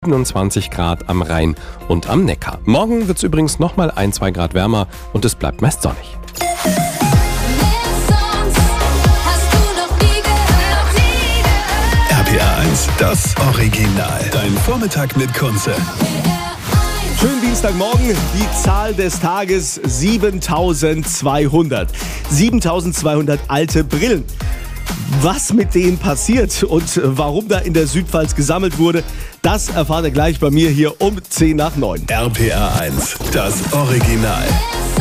27 Grad am Rhein und am Neckar. Morgen wird es übrigens nochmal 1-2 Grad wärmer und es bleibt meist sonnig. RPA 1, das Original. Dein Vormittag mit Kunze. Schönen Dienstagmorgen, die Zahl des Tages 7200. 7200 alte Brillen. Was mit denen passiert und warum da in der Südpfalz gesammelt wurde, das erfahrt ihr gleich bei mir hier um 10 nach 9. RPA 1, das Original.